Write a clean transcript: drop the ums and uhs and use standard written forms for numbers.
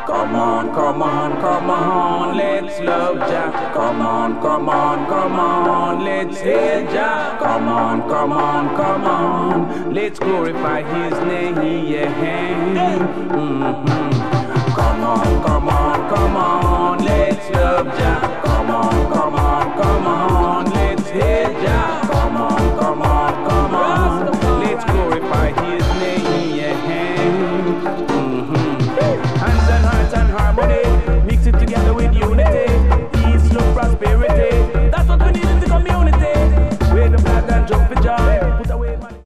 Come on, come on, come on, let's love Jah. Come on, come on, come on, let's hail Jah. Come on, come on, come on, let's glorify His name. Mm-hmm. Come on, come on, come on, let's love Jah.